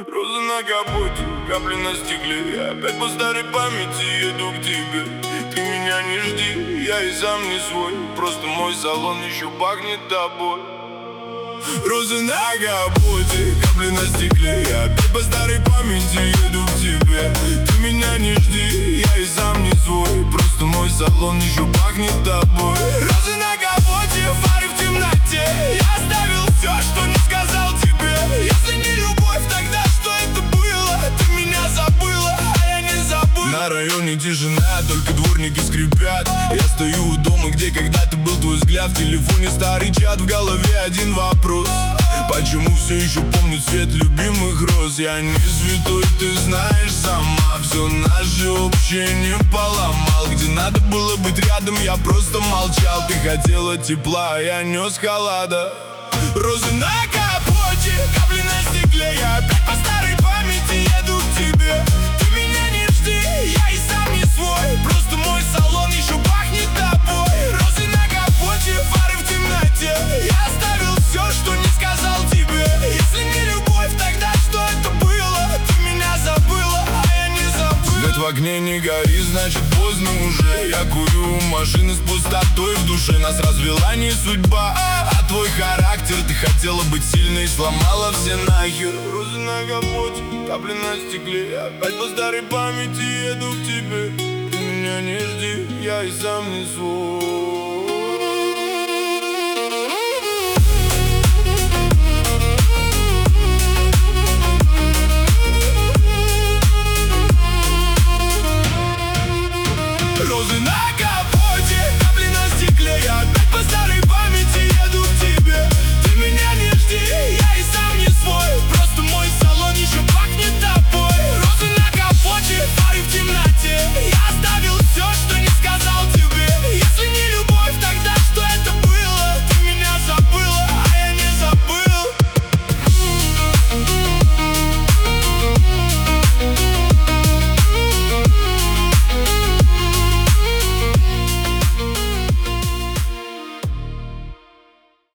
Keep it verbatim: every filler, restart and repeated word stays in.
Розы на капоте, капли на стекле. Я опять по старой памяти еду к тебе. Ты меня не жди, я и сам не свой. Просто мой салон еще пахнет тобой. Розы на капоте, капли на стекле. Я опять по старой памяти еду к тебе. Ты меня не жди, я и сам не свой. Просто мой салон еще пахнет тобой. Розы на капоте, фары в темноте. Я оставил все, что не сказал тебе. Если не любовь, тогда что это было? Ты меня забыла, а я не забыл. На районе тишина, только дворники скрипят. Я стою у дома, где когда-то был твой взгляд. В телефоне старый чат, в голове один вопрос: почему все еще помню цвет любимых роз? Я не святой, ты знаешь сама. Все наше общее не поломал. Где надо было быть рядом, я просто молчал. Ты хотела тепла, а я нес холода. Розы на капоте, капли на стекле. Я опять по старой памяти еду к тебе. Ты меня не жди, я и сам не свой. Просто мой салон еще пахнет тобой. Розы на капоте, фары в темноте. Я оставил все, что не сказал тебе. Если не любовь, тогда что это было? Ты меня забыла, а я не забыл. Свет в окне не горит, значит поздно уже. Я курю у машины с пустотой в душе. Нас развела не судьба, а твой характер. Ты хотела быть сильной и сломала все нахер. Розы на капоте, капли на стекле. Я опять по старой памяти еду к тебе. Ты меня не жди, я и сам не свой.